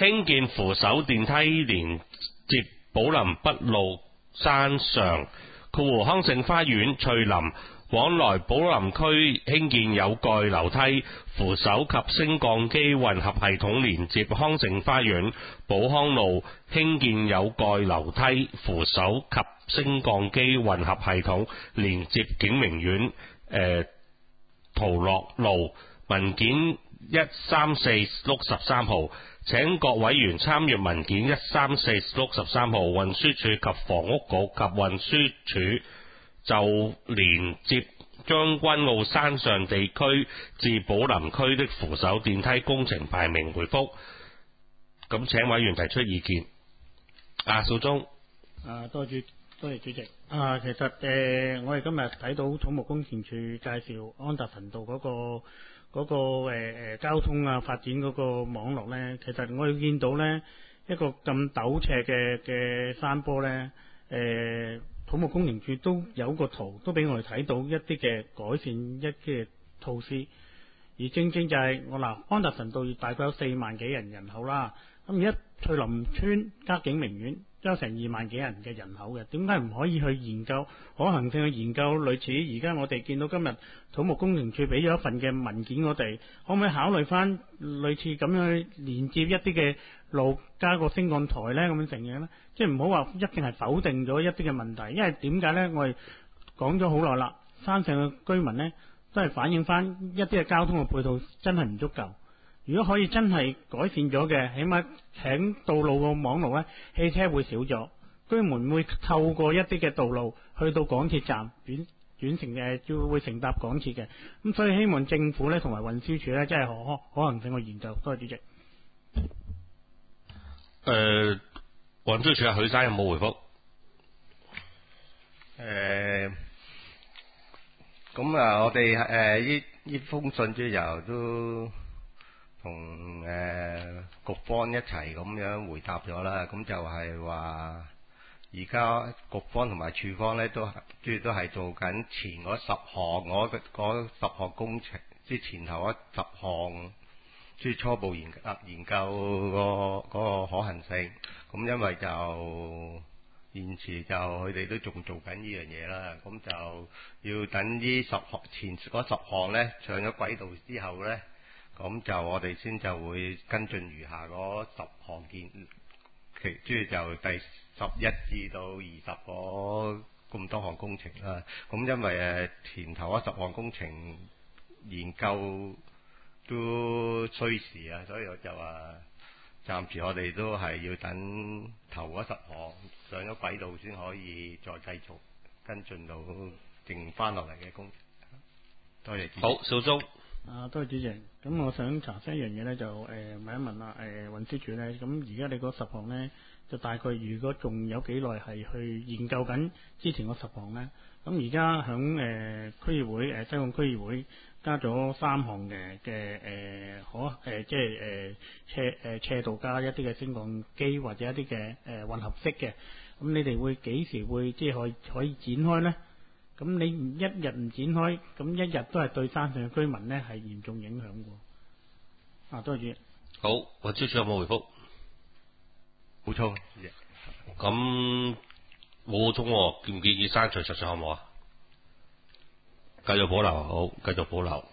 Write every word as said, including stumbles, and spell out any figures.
興建扶手電梯連接寶林北路山上，括弧康盛花園翠林往來寶林區興建有蓋樓梯、扶手及升降機混合系統連接康盛花園、寶康路興建有蓋樓梯、扶手及升降機混合系統連接景明苑、呃、陶樂路。文件一三四六十三號，請各委員參閱文件一三四六十三號。運輸署及房屋局及運輸署就連接將軍澳山上地區至寶林區的扶手電梯工程排名回覆。咁請委員提出意見。啊，邵忠。 啊，多謝多謝主席。啊，其實誒、呃，我哋今日睇到土木工程署介紹安達臣道嗰、那個嗰、那個誒、呃、交通啊發展嗰個網絡咧，其實我哋見到咧一個咁陡斜嘅嘅山坡咧，誒、呃、土木工程署都有個圖，都俾我哋睇到一啲嘅改善一啲嘅措施。而正正就係、是、我嗱安達臣道大概有四萬幾人人口啦，咁而家翠林村加景明苑都有成二萬幾人嘅人口嘅，點解唔可以去研究可行性去研究類似而家我哋見到今日土木工程署俾咗一份嘅文件我哋，可唔可以考慮翻類似咁樣去連接一啲嘅路加個升降台呢？咁樣成嘢呢？即係唔好話一定係否定咗一啲嘅問題，因為點解呢？我哋講咗好耐啦，山上嘅居民呢都係反映翻一啲嘅交通嘅配套真係唔足夠。如果可以真係改善咗嘅，起碼喺道路個網絡呢，汽車會少咗，居民會透過一啲嘅道路去到港鐵站轉轉乘嘅，就會乘搭港鐵嘅。咁所以希望政府呢同埋運輸署呢，真係可可行性去研究。多謝主席。 誒，運輸署阿許生有冇回覆？ 誒，咁啊，我哋誒呢呢封信之後都同誒、呃、局方一齊咁樣回答咗啦，咁就係話而家局方同埋處方咧都即係都係做緊前嗰十項嗰嗰十項工程，即係前頭嗰十項，即係初步研研究個嗰個可行性。咁因為就現時就佢哋都仲做緊呢樣嘢啦，咁就要等呢十項前嗰十項咧上咗軌道之後咧。咁就我哋先就會跟進餘下嗰十項建，其即係就第十一至到二十個咁多項工程啦。咁因為誒前頭嗰十項工程研究都需時啊，所以我就話暫時我哋都係要等頭嗰十項上咗軌道先可以再繼續跟進到剩翻落嚟嘅工程。多謝主席。 好，邵忠。 啊，多謝主席。咁我想查詢一樣嘢咧，就誒、呃、問一問啦。誒、呃、運輸署咧，咁而家你嗰十項咧，就大概如果仲有幾耐係去研究緊之前嗰十項咧？咁而家響誒區議會誒西貢區議會加咗三項嘅嘅誒可誒即係誒斜誒斜道加一啲嘅升降機或者一啲嘅誒混合式嘅。咁你哋會幾時會即係可以可以展開咧？咁你一日唔展開，咁一日都係對山上嘅居民咧係嚴重影響嘅。啊，多謝主席。 好，運輸署有冇回覆？ 冇錯。 咁冇個鐘，建唔建議刪除實際項目啊？繼續保留，好，繼續保留。